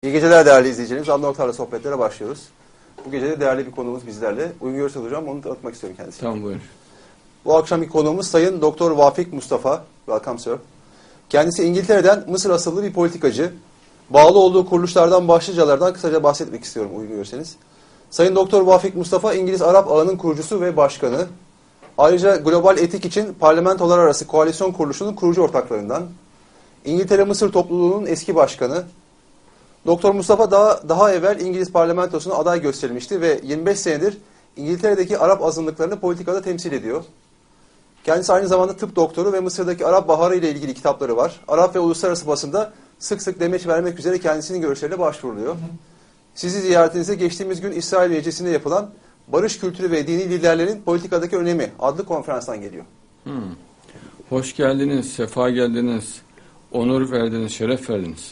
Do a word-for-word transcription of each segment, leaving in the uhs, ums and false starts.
İyi geceler değerli izleyicilerimiz. Adnan Oktar'la sohbetlere başlıyoruz. Bu gece de değerli bir konuğumuz bizlerle. Uygun görürseniz hocam onu tanıtmak istiyorum kendisine. Tamam, buyur. Bu akşamki konuğumuz Sayın Doktor Vafik Mustafa. Welcome sir. Kendisi İngiltere'den Mısır asıllı bir politikacı. Bağlı olduğu kuruluşlardan, başlıcalardan kısaca bahsetmek istiyorum uygun görürseniz. Sayın Doktor Vafik Mustafa İngiliz Arap Ağı'nın kurucusu ve başkanı. Ayrıca Global Etik için Parlamentolar Arası Koalisyon Kuruluşu'nun kurucu ortaklarından. İngiltere Mısır Topluluğu'nun eski başkanı. Doktor Mustafa daha, daha evvel İngiliz parlamentosuna aday gösterilmişti ve yirmi beş senedir İngiltere'deki Arap azınlıklarını politikada temsil ediyor. Kendisi aynı zamanda tıp doktoru ve Mısır'daki Arap Baharı ile ilgili kitapları var. Arap ve uluslararası basında sık sık demeç vermek üzere kendisinin görüşlerine başvuruluyor. Sizi ziyaretinize geçtiğimiz gün İsrail Meclisi'nde yapılan Barış Kültürü ve Dini Liderlerin Politikadaki Önemi adlı konferanstan geliyor. Hmm. Hoş geldiniz, sefa geldiniz, onur verdiniz, şeref verdiniz.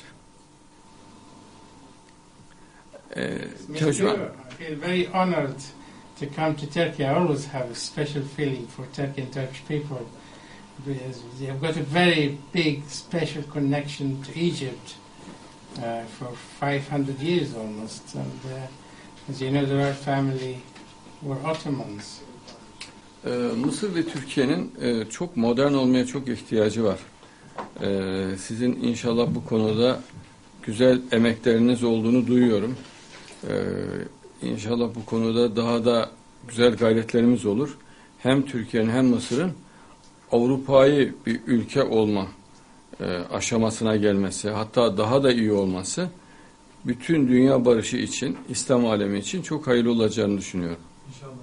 Mister I feel very honored to come to Turkey. I always have a special feeling for Turkey and Turkish people because they have got a very big special connection to Egypt uh, for five hundred years almost. And uh, as you know, the royal family were Ottomans. Ee, Mısır ve Türkiye'nin e, çok modern olmaya çok ihtiyacı var. Ee, sizin inşallah bu konuda güzel emekleriniz olduğunu duyuyorum. Ee, inşallah bu konuda daha da güzel gayretlerimiz olur. Hem Türkiye'nin hem Mısır'ın Avrupa'yı bir ülke olma e, aşamasına gelmesi, hatta daha da iyi olması bütün dünya barışı için, İslam alemi için çok hayırlı olacağını düşünüyorum. İnşallah.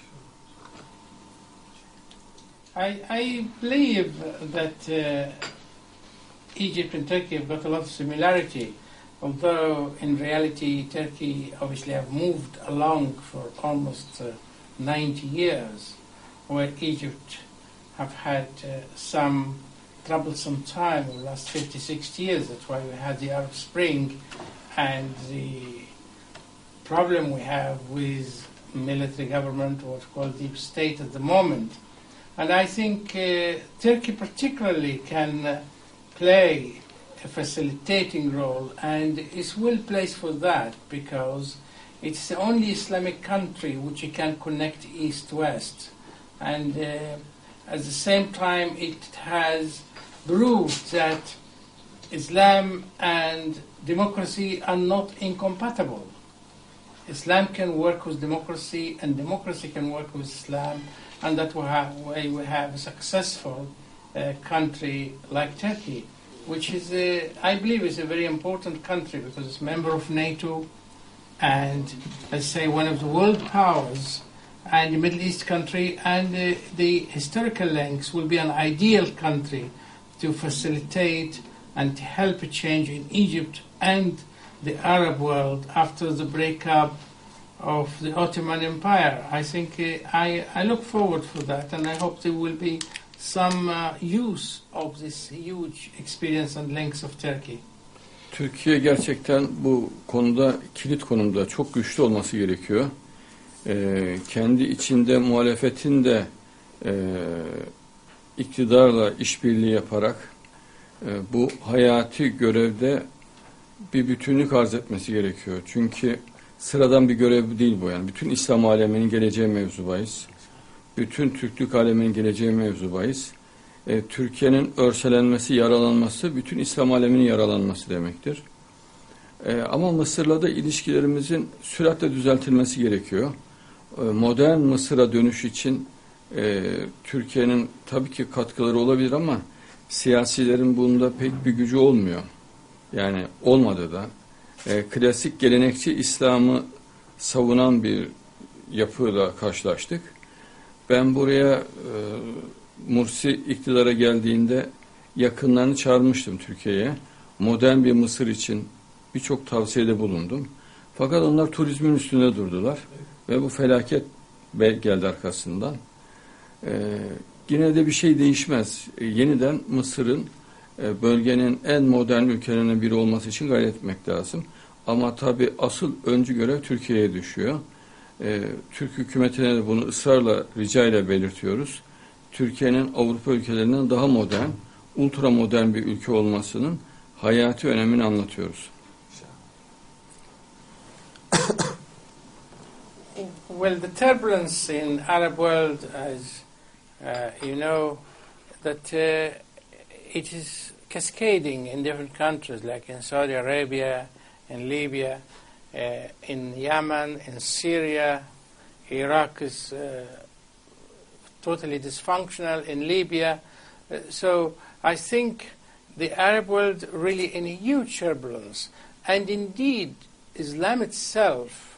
I, I believe that uh, Egypt and Turkey have got a lot of similarity, although in reality Turkey obviously have moved along for almost uh, ninety years, where Egypt have had uh, some troublesome time in the last fifty, sixty years. That's why we had the Arab Spring and the problem we have with military government, what's called deep state at the moment. And I think uh, Turkey particularly can uh, play a facilitating role, and is well placed for that because it's the only Islamic country which can connect east-west. And uh, at the same time it has proved that Islam and democracy are not incompatible. Islam can work with democracy and democracy can work with Islam, and that way we have a successful uh, country like Turkey, which is, a, I believe, is a very important country because it's a member of NATO and, let's say, one of the world powers and a Middle East country, and uh, the historical links will be an ideal country to facilitate and to help a change in Egypt and the Arab world after the breakup of the Ottoman Empire. I think uh, I, I look forward for that, and I hope there will be some uh, use of this huge experience and links of Turkey. Türkiye gerçekten bu konuda kilit konumda çok güçlü olması gerekiyor. Ee, kendi içinde muhalefetin de e, iktidarla işbirliği yaparak e, bu hayati görevde bir bütünlük arz etmesi gerekiyor. Çünkü sıradan bir görev değil bu yani. Bütün İslam aleminin geleceği mevzu bahis. Bütün Türklük aleminin geleceği mevzu bahis. E, Türkiye'nin örselenmesi, yaralanması, bütün İslam aleminin yaralanması demektir. E, ama Mısır'la da ilişkilerimizin süratle düzeltilmesi gerekiyor. E, modern Mısır'a dönüş için e, Türkiye'nin tabii ki katkıları olabilir ama siyasilerin bunda pek bir gücü olmuyor. Yani olmadı da. E, klasik gelenekçi İslam'ı savunan bir yapıyla karşılaştık. Ben buraya e, Mursi iktidara geldiğinde yakınlarını çağırmıştım Türkiye'ye. Modern bir Mısır için birçok tavsiyede bulundum. Fakat onlar turizmin üstünde durdular. Ve bu felaket geldi arkasından. E, yine de bir şey değişmez. E, yeniden Mısır'ın e, bölgenin en modern ülkelerinden biri olması için gayret etmek lazım. Ama tabii asıl öncü görev Türkiye'ye düşüyor. Ee, Türk hükümetine de bunu ısrarla, rica ile belirtiyoruz. Türkiye'nin Avrupa ülkelerinden daha modern, ultra modern bir ülke olmasının hayati önemini anlatıyoruz. well, the turbulence in Arab world, as uh, you know, that uh, it is cascading in different countries, like in Saudi Arabia, in Libya, uh, in Yemen, in Syria. Iraq is uh, totally dysfunctional, in Libya. Uh, so I think the Arab world really in a huge turbulence. And indeed, Islam itself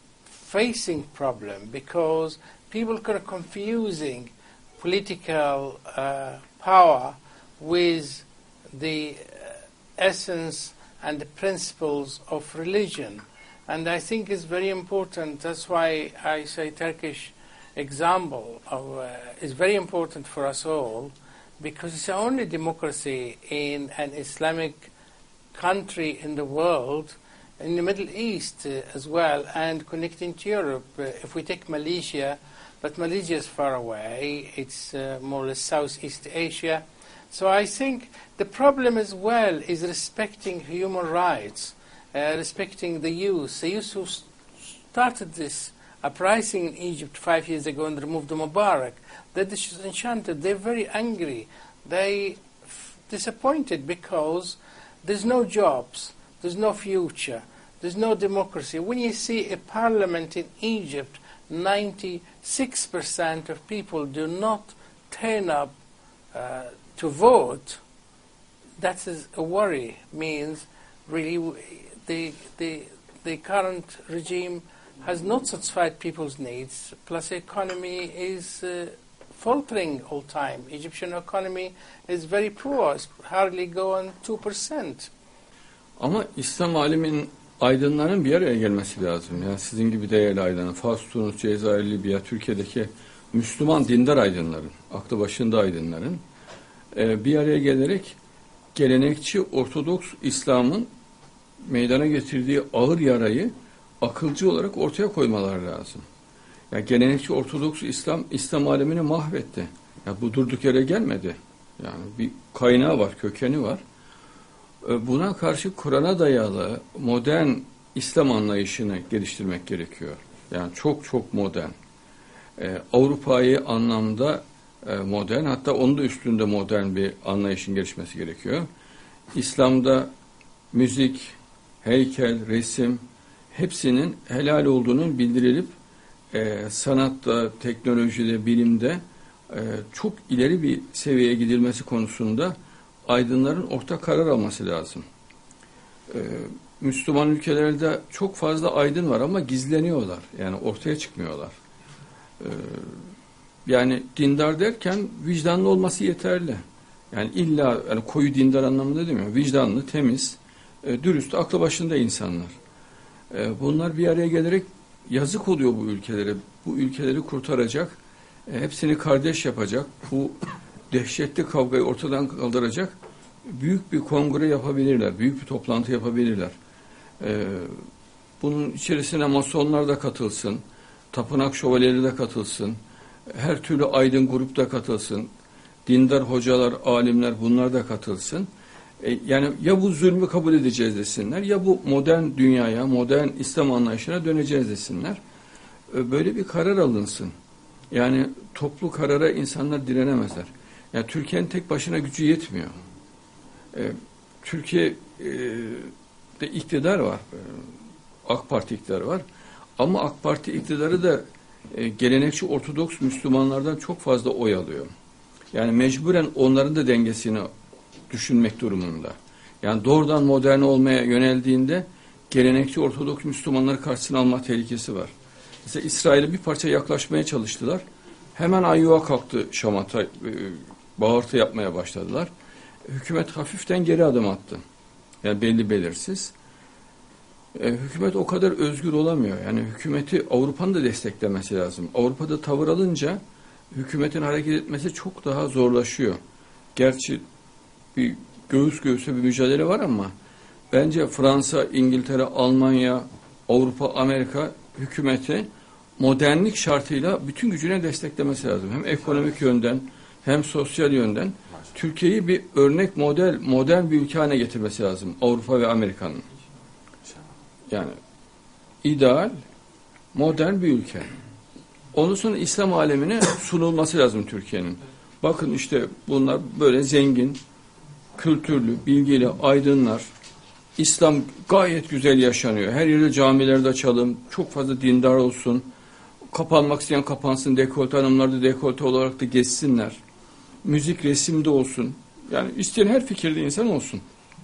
facing problem because people are confusing political uh, power with the uh, essence and the principles of religion. And I think it's very important. That's why I say Turkish example of, uh, is very important for us all, because it's the only democracy in an Islamic country in the world, in the Middle East uh, as well, and connecting to Europe. Uh, if we take Malaysia, but Malaysia is far away, it's uh, more or less Southeast Asia. So I think the problem as well is respecting human rights, uh, respecting the youth. The youth who st- started this uprising in Egypt five years ago and removed the Mubarak, they're disenchanted, they're very angry, they f- disappointed because there's no jobs, there's no future, there's no democracy. When you see a parliament in Egypt, ninety-six percent of people do not turn up uh, to vote, that is a worry. Means really the, the, the current regime has not satisfied people's needs, plus the economy is uh, faltering all the time. Egyptian economy is very poor, it's hardly going two percent. Ama İslam aleminin aydınların bir araya gelmesi lazım. Yani sizin gibi değerli aydınlar, Fas, Tunus, Cezayir, Libya, Türkiye'deki Müslüman dindar aydınların, aklı başında aydınların e, bir araya gelerek gelenekçi Ortodoks İslam'ın meydana getirdiği ağır yarayı akılcı olarak ortaya koymaları lazım. Ya gelenekçi Ortodoks İslam, İslam alemini mahvetti. Ya bu durduk yere gelmedi. Yani bir kaynağı var, kökeni var. Buna karşı Kur'an'a dayalı modern İslam anlayışını geliştirmek gerekiyor. Yani çok çok modern. Ee, Avrupa'yı anlamda e, modern, hatta onun da üstünde modern bir anlayışın gelişmesi gerekiyor. İslam'da müzik, heykel, resim hepsinin helal olduğunun bildirilip e, sanatta, teknolojide, bilimde e, çok ileri bir seviyeye gidilmesi konusunda aydınların ortak karar alması lazım. Ee, Müslüman ülkelerde çok fazla aydın var ama gizleniyorlar. Yani ortaya çıkmıyorlar. Ee, yani dindar derken vicdanlı olması yeterli. Yani illa yani koyu dindar anlamında demiyorum. Vicdanlı, temiz, e, dürüst, aklı başında insanlar. E, bunlar bir araya gelerek yazık oluyor bu ülkelere. Bu ülkeleri kurtaracak, e, hepsini kardeş yapacak, bu dehşetli kavgayı ortadan kaldıracak büyük bir kongre yapabilirler, büyük bir toplantı yapabilirler. Ee, bunun içerisine masonlar da katılsın, tapınak şövalyeleri de katılsın, her türlü aydın grup da katılsın, dindar hocalar, alimler bunlar da katılsın. Ee, yani ya bu zulmü kabul edeceğiz desinler, ya bu modern dünyaya, modern İslam anlayışına döneceğiz desinler. Ee, böyle bir karar alınsın. Yani toplu karara insanlar direnemezler. Yani Türkiye'nin tek başına gücü yetmiyor. Ee, Türkiye'de iktidar var. Ee, AK Parti iktidarı var. Ama AK Parti iktidarı da e, gelenekçi Ortodoks Müslümanlardan çok fazla oy alıyor. Yani mecburen onların da dengesini düşünmek durumunda. Yani doğrudan modern olmaya yöneldiğinde gelenekçi Ortodoks Müslümanları karşısına alma tehlikesi var. Mesela İsrail'e bir parça yaklaşmaya çalıştılar. Hemen ayyuğa kalktı şamata, e, bağırtı yapmaya başladılar. Hükümet hafiften geri adım attı. Yani belli belirsiz. E, hükümet o kadar özgür olamıyor. Yani hükümeti Avrupa'nın da desteklemesi lazım. Avrupa'da tavır alınca hükümetin hareket etmesi çok daha zorlaşıyor. Gerçi bir göğüs göğüse bir mücadele var ama bence Fransa, İngiltere, Almanya, Avrupa, Amerika hükümeti modernlik şartıyla bütün gücüne desteklemesi lazım. Hem ekonomik yönden hem sosyal yönden Türkiye'yi bir örnek model, modern bir ülke haline getirmesi lazım Avrupa ve Amerika'nın. Yani ideal, modern bir ülke. Ondan sonra İslam alemine sunulması lazım Türkiye'nin. Bakın işte bunlar böyle zengin, kültürlü, bilgili, aydınlar. İslam gayet güzel yaşanıyor. Her yerde camilerde açalım, çok fazla dindar olsun. Kapanmak isteyen kapansın, dekolte hanımlar da dekolte olarak da geçsinler. Müzik, resim de olsun. Yani isteyen her fikirde insan olsun.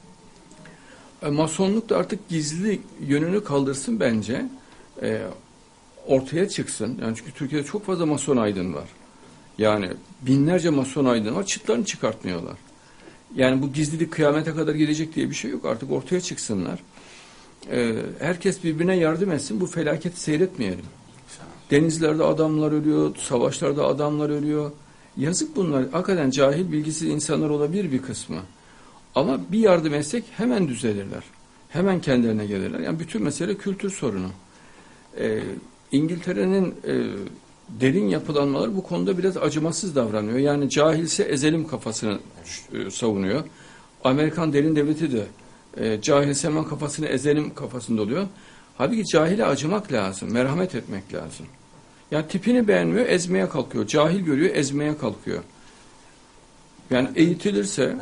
E, masonluk da artık gizli yönünü kaldırsın bence. E, ortaya çıksın. Yani çünkü Türkiye'de çok fazla mason aydın var. Yani binlerce mason aydın var, çıtlarını çıkartmıyorlar. Yani bu gizlilik kıyamete kadar gelecek diye bir şey yok. Artık ortaya çıksınlar. Ee, herkes birbirine yardım etsin. Bu felaketi seyretmeyelim. Denizlerde adamlar ölüyor, savaşlarda adamlar ölüyor. Yazık bunlar. Hakikaten cahil, bilgisiz insanlar olabilir bir kısmı. Ama bir yardım etsek hemen düzelirler. Hemen kendilerine gelirler. Yani bütün mesele kültür sorunu. Ee, İngiltere'nin e, derin yapılanmaları bu konuda biraz acımasız davranıyor. Yani cahilse ezelim kafasını e, savunuyor. Amerikan derin devleti de e, cahilse hemen kafasını ezelim kafasında oluyor. Halbuki cahile acımak lazım, merhamet etmek lazım. Yani tipini beğenmiyor, ezmeye kalkıyor. Cahil görüyor, ezmeye kalkıyor. Yani eğitilirse,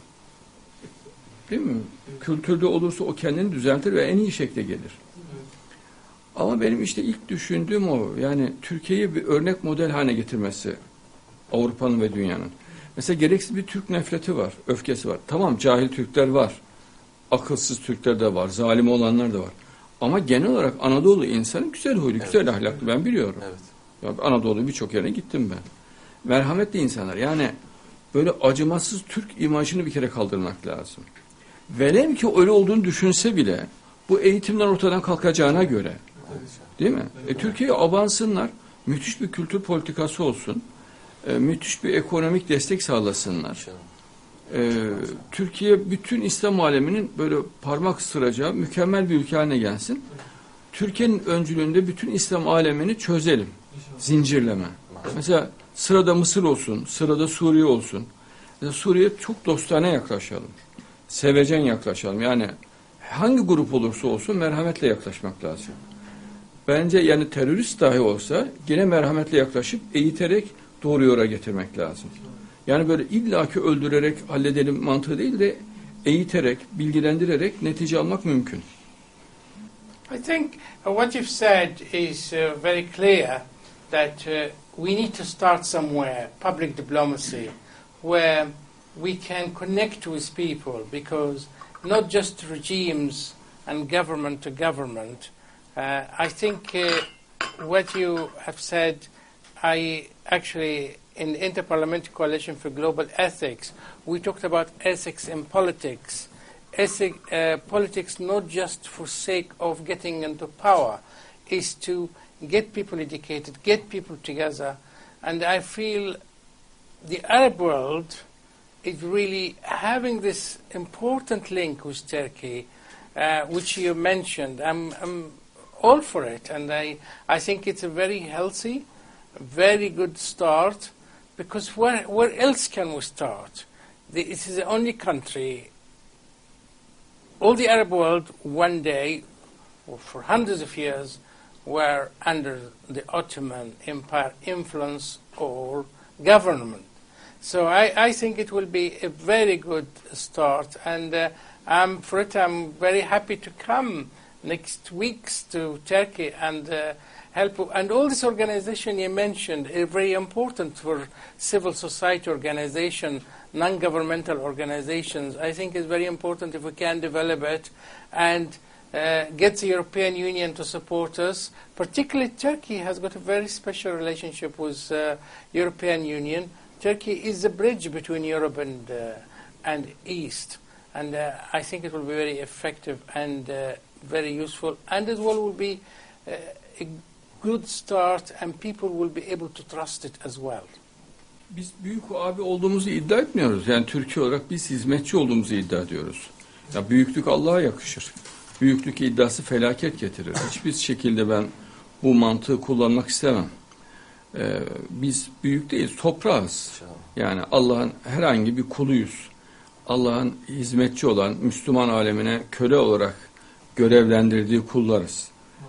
değil mi? Kültürde olursa o kendini düzeltir ve en iyi şekilde gelir. Ama benim işte ilk düşündüğüm o. Yani Türkiye'yi bir örnek model haline getirmesi Avrupa'nın ve dünyanın. Mesela gereksiz bir Türk nefreti var, öfkesi var. Tamam, cahil Türkler var. Akılsız Türkler de var, zalim olanlar da var. Ama genel olarak Anadolu insanı güzel huylu, Evet. güzel ahlaklı, ben biliyorum. Evet. Ya Anadolu birçok yerine gittim ben. Merhametli insanlar. Yani böyle acımasız Türk imajını bir kere kaldırmak lazım. Velev ki öyle olduğunu düşünse bile bu eğitimden ortadan kalkacağına göre, değil mi? E, Türkiye'ye abansınlar, müthiş bir kültür politikası olsun, e, müthiş bir ekonomik destek sağlasınlar. E, Türkiye bütün İslam aleminin böyle parmak ısıracağı mükemmel bir ülke haline gelsin. Türkiye'nin öncülüğünde bütün İslam alemini çözelim, zincirleme. Mesela sırada Mısır olsun, sırada Suriye olsun. Mesela Suriye'ye çok dostane yaklaşalım, sevecen yaklaşalım. Yani hangi grup olursa olsun merhametle yaklaşmak lazım. Bence yani terörist dahi olsa yine merhametle yaklaşıp eğiterek doğru yola getirmek lazım. Yani böyle illaki öldürerek halledelim mantığı değil de eğiterek, bilgilendirerek netice almak mümkün. I think uh, what you've said is uh, very clear that uh, we need to start somewhere, public diplomacy, where we can connect with people, because not just regimes and government to government. Uh, I think uh, what you have said, I actually, in the Interparliamentary Coalition for Global Ethics, we talked about ethics in politics. Ethic, uh, politics not just for sake of getting into power, is to get people educated, get people together. And I feel the Arab world is really having this important link with Turkey, uh, which you mentioned. I'm, I'm all for it, and I, I think it's a very healthy, very good start, because where, where else can we start? The, it is the only country, all the Arab world one day, or for hundreds of years, were under the Ottoman Empire influence or government. So I, I think it will be a very good start, and uh, I'm, for it I'm very happy to come next weeks to Turkey and uh, help. And all this organization you mentioned is very important for civil society organization, non-governmental organizations. I think it's very important if we can develop it and uh, get the European Union to support us. Particularly Turkey has got a very special relationship with uh, European Union. Turkey is the bridge between Europe and, uh, and East. And uh, I think it will be very effective and uh, very useful, and as well will be uh, a good start, and people will be able to trust it as well. Biz büyük abi olduğumuzu iddia etmiyoruz. Yani Türkiye olarak biz hizmetçi olduğumuzu iddia ediyoruz. Ya büyüklük Allah'a yakışır. Büyüklük iddiası felaket getirir. Hiçbir şekilde ben bu mantığı kullanmak istemem. Ee, biz büyük değiliz, toprağız. Yani Allah'ın herhangi bir kuluyuz. Allah'ın hizmetçi olan Müslüman alemine köle olarak görevlendirdiği kullarız.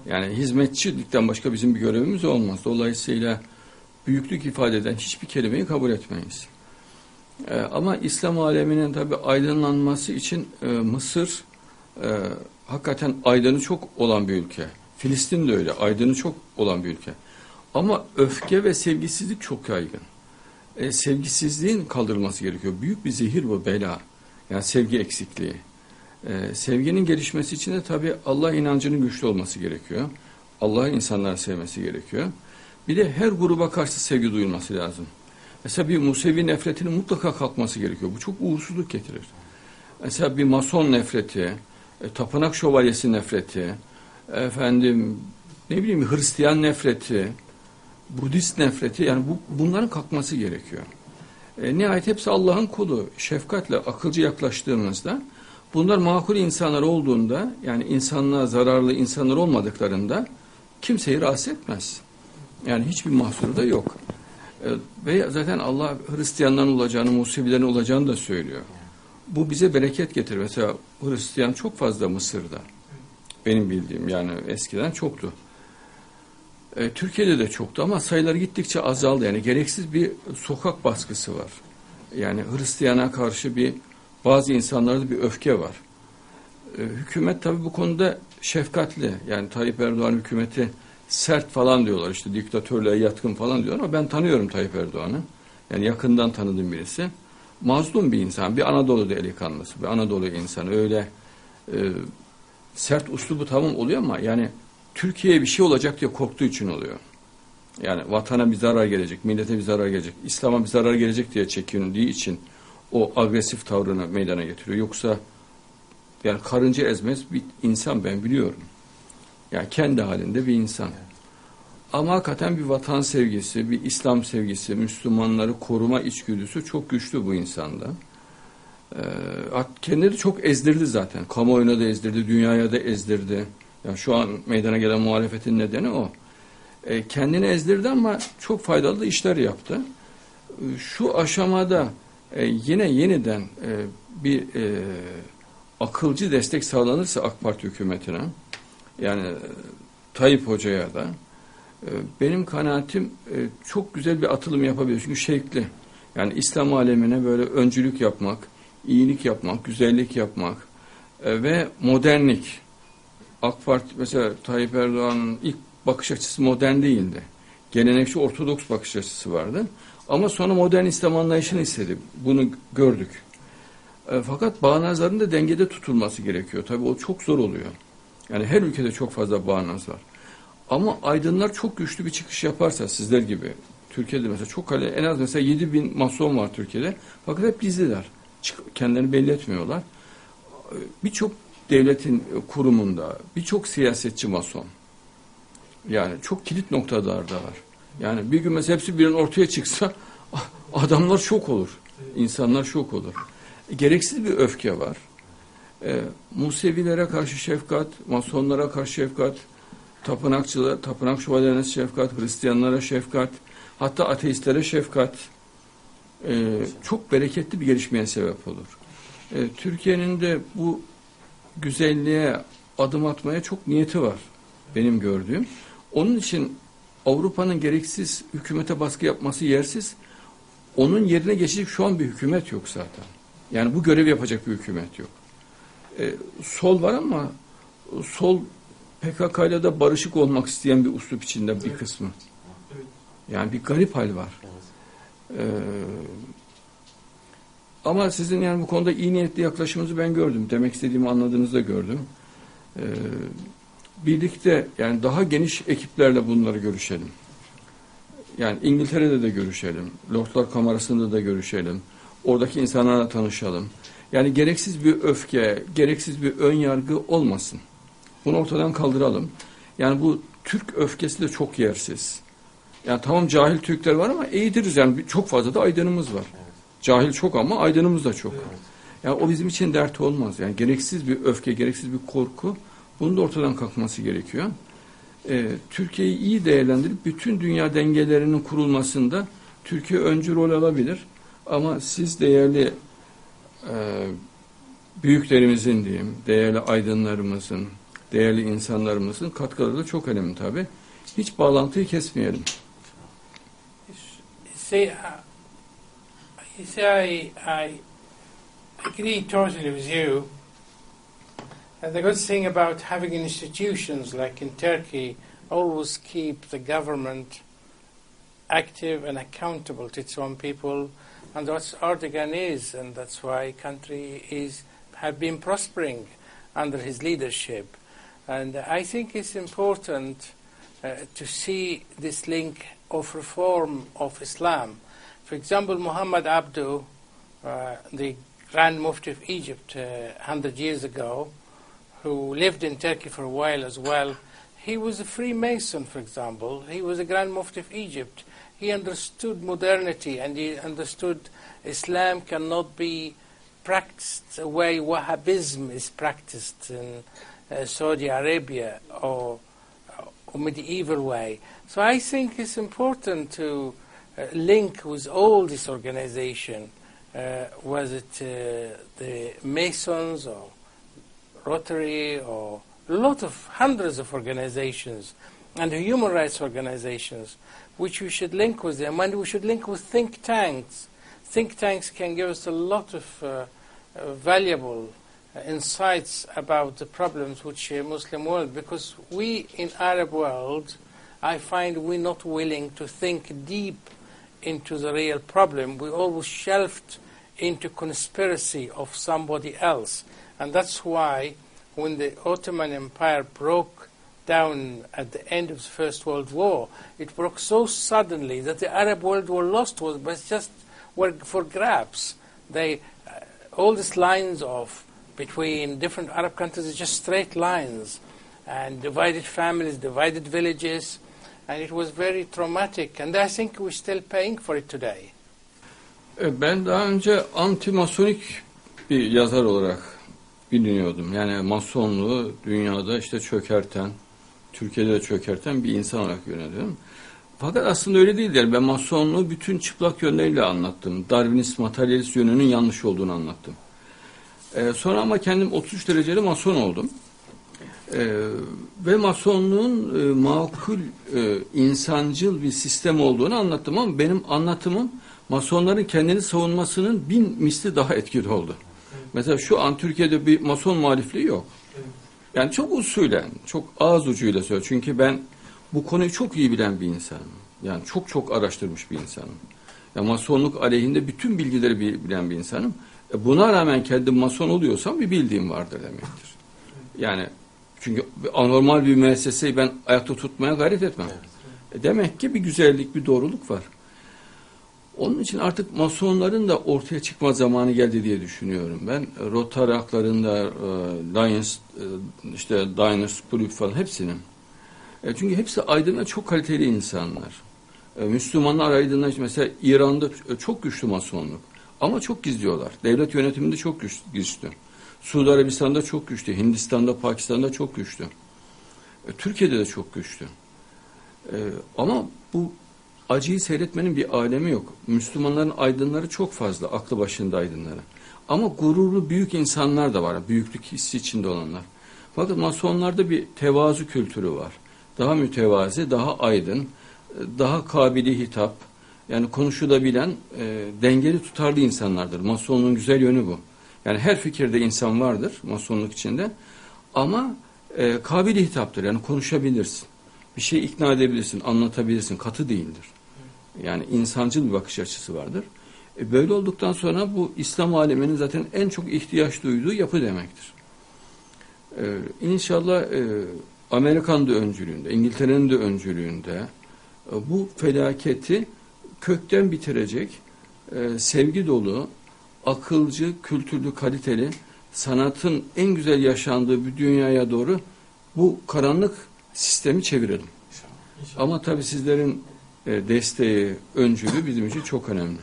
Yani hizmetçilikten başka bizim bir görevimiz olmaz. Dolayısıyla büyüklük ifade eden hiçbir kelimeyi kabul etmeyiz. Ee, ama İslam aleminin tabii aydınlanması için e, Mısır e, hakikaten aydını çok olan bir ülke. Filistin de öyle, aydını çok olan bir ülke. Ama öfke ve sevgisizlik çok yaygın. E, sevgisizliğin kaldırılması gerekiyor. Büyük bir zehir bu, bela. Yani sevgi eksikliği. E, sevginin gelişmesi için de tabii Allah inancının güçlü olması gerekiyor. Allah'ın insanları sevmesi gerekiyor. Bir de her gruba karşı sevgi duyulması lazım. Mesela bir Musevi nefretinin mutlaka kalkması gerekiyor. Bu çok uğursuzluk getirir. Mesela bir Mason nefreti, e, tapınak şövalyesi nefreti, efendim ne bileyim Hristiyan nefreti, Budist nefreti, yani bu, bunların kalkması gerekiyor. E, nihayet hepsi Allah'ın kulu. Şefkatle, akılcı yaklaştığımızda, bunlar makul insanlar olduğunda, yani insanlığa zararlı insanlar olmadıklarında kimseyi rahatsız etmez. Yani hiçbir mahsuru da yok. E, ve zaten Allah Hristiyanların olacağını, Musevilerin olacağını da söylüyor. Bu bize bereket getirir. Mesela Hristiyan çok fazla Mısır'da. Benim bildiğim, yani eskiden çoktu. E, Türkiye'de de çoktu ama sayıları gittikçe azaldı. Yani gereksiz bir sokak baskısı var. Yani Hristiyana karşı bir bazı insanlarda bir öfke var. E, hükümet tabii bu konuda şefkatli. Yani Tayyip Erdoğan hükümeti sert falan diyorlar. İşte diktatörlüğe yatkın falan diyorlar ama ben tanıyorum Tayyip Erdoğan'ı. Yani yakından tanıdığım birisi. Mazlum bir insan. Bir Anadolu delikanlısı. Bir Anadolu insanı. Öyle e, sert uslubu tamam oluyor ama yani Türkiye'ye bir şey olacak diye korktuğu için oluyor. Yani vatana bir zarar gelecek, millete bir zarar gelecek, İslam'a bir zarar gelecek diye çekindiği için o agresif tavrını meydana getiriyor. Yoksa yani karınca ezmez bir insan, ben biliyorum. Yani kendi halinde bir insan. Ama hakikaten bir vatan sevgisi, bir İslam sevgisi, Müslümanları koruma içgüdüsü çok güçlü bu insanda. Ee, kendileri çok ezdirdi zaten. Kamuoyuna da ezdirdi, dünyaya da ezdirdi. Yani şu an meydana gelen muhalefetin nedeni o. E, kendini ezdirdi ama çok faydalı işler yaptı. E, şu aşamada e, yine yeniden e, bir e, akılcı destek sağlanırsa AK Parti hükümetine, yani e, Tayyip Hoca'ya da, e, benim kanaatim e, çok güzel bir atılım yapabilir. Çünkü şevkli. Yani İslam alemine böyle öncülük yapmak, iyilik yapmak, güzellik yapmak e, ve modernlik. AK Parti mesela Tayyip Erdoğan'ın ilk bakış açısı modern değildi. Gelenekçi ortodoks bakış açısı vardı. Ama sonra modern İslam anlayışını istedi. Bunu gördük. E, fakat bağnazların da dengede tutulması gerekiyor. Tabii o çok zor oluyor. Yani her ülkede çok fazla bağnaz var. Ama aydınlar çok güçlü bir çıkış yaparsa, sizler gibi Türkiye'de mesela çok en az mesela yedi bin mason var Türkiye'de. Fakat hep gizliler. Kendilerini belli etmiyorlar. Birçok devletin kurumunda birçok siyasetçi mason. Yani çok kilit noktalarda var. Yani bir gün mesela hepsi birinin ortaya çıksa adamlar şok olur. İnsanlar şok olur. E, gereksiz bir öfke var. E, Musevilere karşı şefkat, masonlara karşı şefkat, tapınakçılara, tapınak şövalyelerine şefkat, Hristiyanlara şefkat, hatta ateistlere şefkat e, çok bereketli bir gelişmeye sebep olur. E, Türkiye'nin de bu güzelliğe adım atmaya çok niyeti var benim gördüğüm. Onun için Avrupa'nın gereksiz hükümete baskı yapması yersiz. Onun yerine geçecek şu an bir hükümet yok zaten. Yani bu görevi yapacak bir hükümet yok. Ee, sol var ama sol P K K ile de barışık olmak isteyen bir üslup içinde bir kısmı. Yani bir garip hal var. Ee, Ama sizin yani bu konuda iyi niyetli yaklaşımınızı ben gördüm. Demek istediğimi anladığınızı da gördüm. Ee, birlikte yani daha geniş ekiplerle bunları görüşelim. Yani İngiltere'de de görüşelim. Lordlar Kamerası'nda da görüşelim. Oradaki insanlarla tanışalım. Yani gereksiz bir öfke, gereksiz bir ön yargı olmasın. Bunu ortadan kaldıralım. Yani bu Türk öfkesi de çok yersiz. Yani tamam cahil Türkler var ama eğdiriz. Yani çok fazla da aydınımız var. Cahil çok ama aydınımız da çok. Evet. Yani o bizim için dert olmaz. Yani gereksiz bir öfke, gereksiz bir korku, bunun da ortadan kalkması gerekiyor. Ee, Türkiye'yi iyi değerlendirip bütün dünya dengelerinin kurulmasında Türkiye öncü rol alabilir. Ama siz değerli e, büyüklerimizin diyeyim, değerli aydınlarımızın, değerli insanlarımızın katkıları da çok önemli tabii. Hiç bağlantıyı kesmeyelim. See, uh, you see, I, I agree totally with you. And the good thing about having institutions like in Turkey, always keep the government active and accountable to its own people, and that's Erdogan is, and that's why country is have been prospering under his leadership. And I think it's important uh, to see this link of reform of Islam. For example, Muhammad Abduh, uh, the Grand Mufti of Egypt uh, one hundred years ago, who lived in Turkey for a while as well, he was a Freemason, for example. He was a Grand Mufti of Egypt. He understood modernity, and he understood Islam cannot be practiced the way Wahhabism is practiced in uh, Saudi Arabia or, or medieval way. So I think it's important to uh, link with all this organization, uh, was it uh, the Masons or Rotary or a lot of hundreds of organizations and human rights organizations, which we should link with them, and we should link with think tanks. Think tanks can give us a lot of uh, uh, valuable uh, insights about the problems which uh, Muslim world, because we in Arab world, I find we're not willing to think deep into the real problem. We always shelved into conspiracy of somebody else. And that's why when the Ottoman Empire broke down at the end of the First World War, it broke so suddenly that the Arab world were lost, was but just were for grabs. They, uh, all these lines of between different Arab countries is just straight lines, and divided families, divided villages, and it was very traumatic. And I think we're still paying for it today. Ben daha önce anti-masonik bir yazar olarak biliniyordum. Yani masonluğu dünyada işte çökerten, Türkiye'de de çökerten bir insan olarak yöneliyorum. Fakat aslında öyle değil. Yani ben masonluğu bütün çıplak yönleriyle anlattım. Darwinist, materyalist yönünün yanlış olduğunu anlattım. Ee, sonra ama kendim otuz üç dereceli mason oldum. Ee, ve masonluğun e, makul, e, insancıl bir sistem olduğunu anlattım ama benim anlatımım masonların kendini savunmasının bin misli daha etkili oldu. Mesela şu an Türkiye'de bir mason muhalifliği yok. Yani çok usulen, çok ağız ucuyla söylüyor. Çünkü ben bu konuyu çok iyi bilen bir insanım. Yani çok çok araştırmış bir insanım. Yani masonluk aleyhinde bütün bilgileri bilen bir insanım. E buna rağmen kendim mason oluyorsam bir bildiğim vardır demektir. Yani çünkü anormal bir müesseseyi ben ayakta tutmaya gayret etmem. E demek ki bir güzellik, bir doğruluk var. Onun için artık masonların da ortaya çıkma zamanı geldi diye düşünüyorum. Ben Rotary haklarında, e, Lions, e, işte Diners, Kulüp falan hepsinin. E, çünkü hepsi aydın ve çok kaliteli insanlar. E, Müslümanlar aydınlar, mesela İran'da çok güçlü masonluk. Ama çok gizliyorlar. Devlet yönetiminde çok güç, güçlü. Suudi Arabistan'da çok güçlü. Hindistan'da, Pakistan'da çok güçlü. E, Türkiye'de de çok güçlü. E, ama bu acıyı seyretmenin bir alemi yok. Müslümanların aydınları çok fazla, aklı başında aydınları. Ama gururlu büyük insanlar da var, büyüklük hissi içinde olanlar. Fakat masonlarda bir tevazu kültürü var. Daha mütevazi, daha aydın, daha kabili hitap, yani konuşulabilen, e, dengeli tutarlı insanlardır. Masonluğun güzel yönü bu. Yani her fikirde insan vardır masonluk içinde, ama e, kabili hitaptır, yani konuşabilirsin. Bir şey ikna edebilirsin, anlatabilirsin, katı değildir. Yani insancıl bir bakış açısı vardır. E böyle olduktan sonra bu İslam aleminin zaten en çok ihtiyaç duyduğu yapı demektir. E, İnşallah e, Amerikan da öncülüğünde, İngiltere'nin de öncülüğünde e, bu felaketi kökten bitirecek, e, sevgi dolu, akılcı, kültürlü, kaliteli, sanatın en güzel yaşandığı bir dünyaya doğru bu karanlık sistemi çevirelim. İnşallah. Ama tabii sizlerin e, desteği, öncülüğü bizim için çok önemli.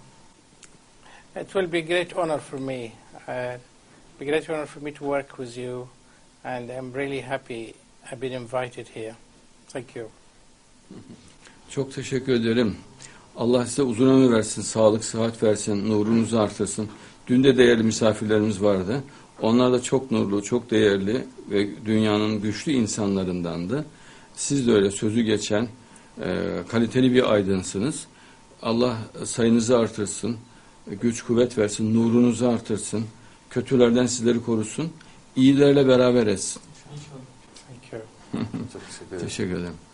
It will be a great honor for me. Uh, be a great honor for me to work with you, and I'm really happy I've been invited here. Thank you. Çok teşekkür ederim. Allah size uzun ömür versin, sağlık, sıhhat versin, nurunuzu artırsın. Dün de değerli misafirlerimiz vardı. Onlar da çok nurlu, çok değerli ve dünyanın güçlü insanlarındandı. Siz de öyle sözü geçen e, kaliteli bir aydınsınız. Allah sayınızı artırsın, güç kuvvet versin, nurunuzu artırsın, kötülerden sizleri korusun, iyilerle beraber etsin. Thank you. Çok teşekkür ederim. Teşekkür ederim.